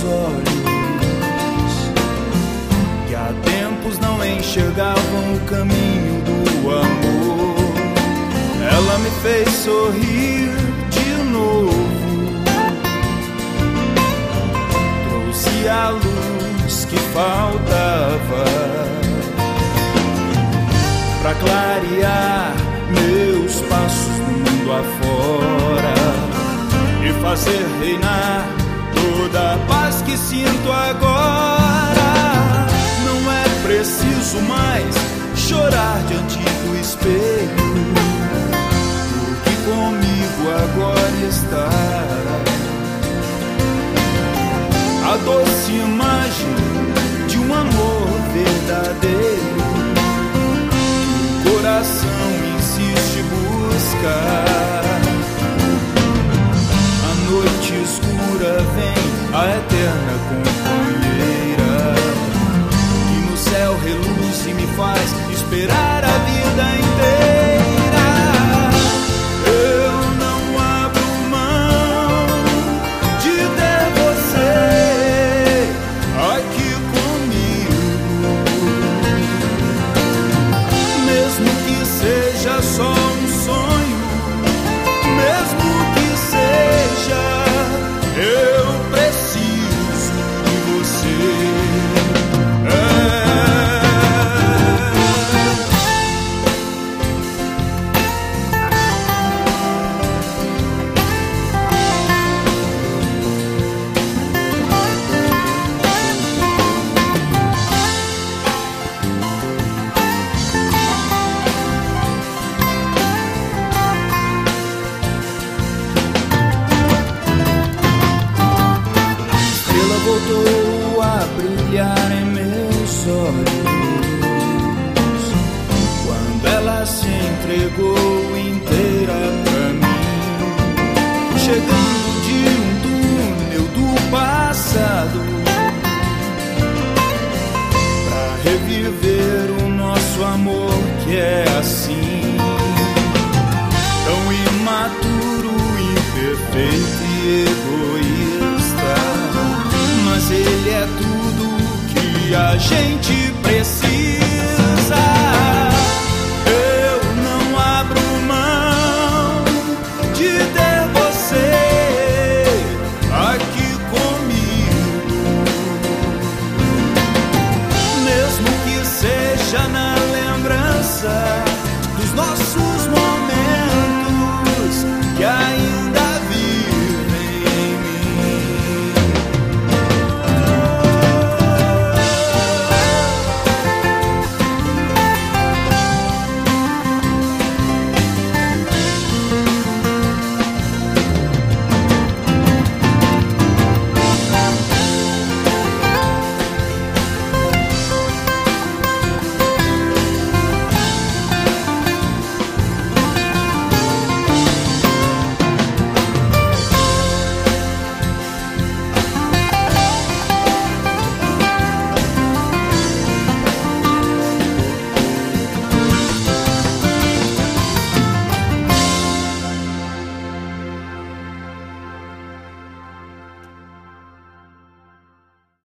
olhos, que há tempos não enxergavam o caminho do amor. Ela me fez sorrir de novo, trouxe a luz que faltava pra clarear meus passos no mundo afora e fazer reinar toda a paz que sinto agora. Não é preciso mais chorar diante do espelho, porque comigo agora está a doce imagem de um amor verdadeiro que o coração insiste buscar. A noite escura vem, a eterna companheira, que no céu reluz e me faz esperar a vida inteira. Eu não abro mão de ter você aqui comigo, mesmo que seja só um sonho, mesmo que seja, eu preciso de você. Voltou a brilhar em meus olhos quando ela se entregou inteira pra mim, chegando de um túnel do passado pra reviver o nosso amor que é assim, tão imaturo, imperfeito e egoísta. Mas ele é tudo que a gente